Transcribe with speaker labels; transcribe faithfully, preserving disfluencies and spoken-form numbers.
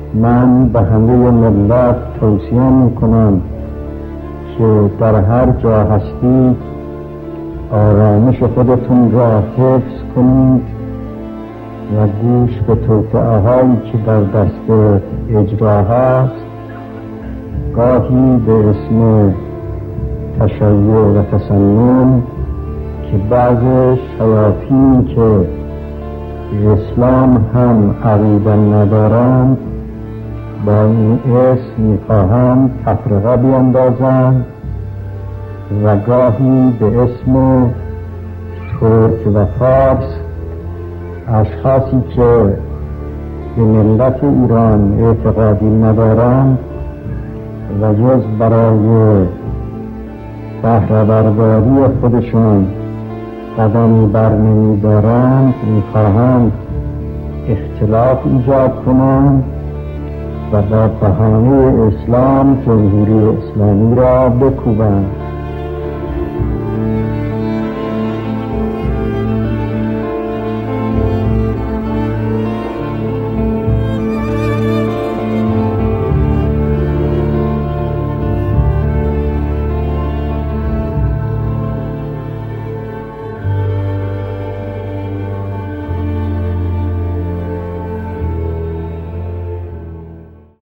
Speaker 1: من به همه ملت توصیه میکنم که در هر جا هستید آرامش خودتون را حفظ کنید و گوش به توطئه هایی که در دست اجرا هست گاهی به اسم تشیع و تسنن که بعض شیاطین که اسلام هم عقیده ندارند با این اسم میخواهند تفرقه بیندازند و گاهی به اسم ترک و فارس اشخاصی که به ملت ایران اعتقادی ندارند و جز برای بهره برداری خودشان قدمی بر نمی دارند میخواهند اختلاف ایجاد کنند و با بهانه اسلام جمهوری اسلامی را بکوبند.